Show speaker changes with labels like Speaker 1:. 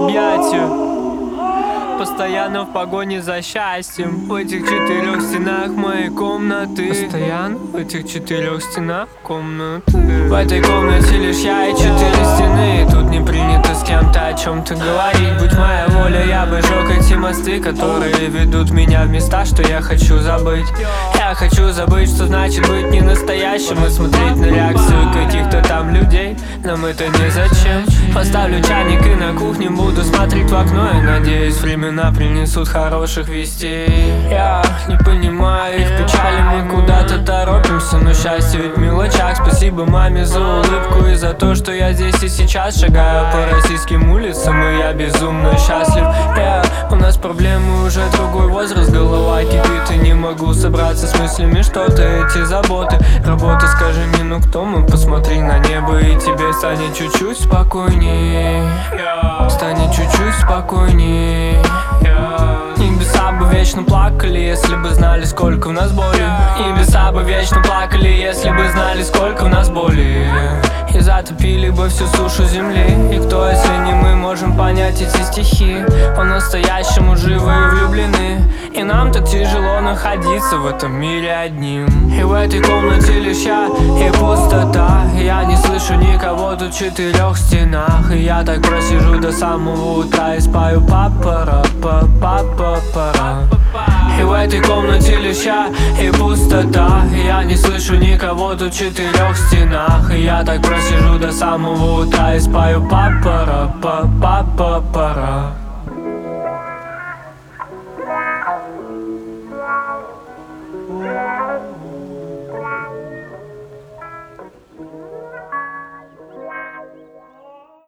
Speaker 1: объятию. Постоянно в погоне за счастьем. В этих четырех стенах моей комнаты. Постоянно в этих четырех стенах комнаты. В этой комнате лишь я и четыре стены. Тут не принято с кем-то о чем-то говорить. Будь моя воля, я бы жег эти мосты, которые ведут меня в места, что я хочу забыть. Я хочу забыть, что значит быть не настоящим, и смотреть на реакцию каких-то там людей. Нам это незачем. Поставлю чайник и на кухне буду смотреть в окно, и надеюсь, времена принесут хороших вестей. Я не понимаю их печали, мы куда-то торопимся, но счастье ведь в мелочах. Спасибо маме за улыбку и за то, что я здесь и сейчас шагаю по российским улицам, и я безумно счастлив. У нас проблемы, уже другой возраст, голова кипит, и не могу собраться с мыслями, что-то эти заботы. Работа, скажи мне, ну кто мы? Посмотри на небо, и тебе станет чуть-чуть спокойней. Станет чуть-чуть спокойней. Небеса бы вечно плакали, если бы знали, сколько в нас боли. Небеса бы вечно плакали, если бы знали, сколько в нас боли. И затопили бы всю сушу земли. И кто, если не мы, можем понять эти стихи? По-настоящему живы и влюблены. И нам так тяжело находиться в этом мире одним. И в этой комнате лишь я и пустота. Я не слышу никого тут в четырех стенах. И я так просижу до самого утра и спою па-пара-па-па-пара. И в этой комнате лишь я и пустота. Я не слышу никого тут в четырех стенах. И я так просижу до самого утра и спою па-пара-па-па-па-па.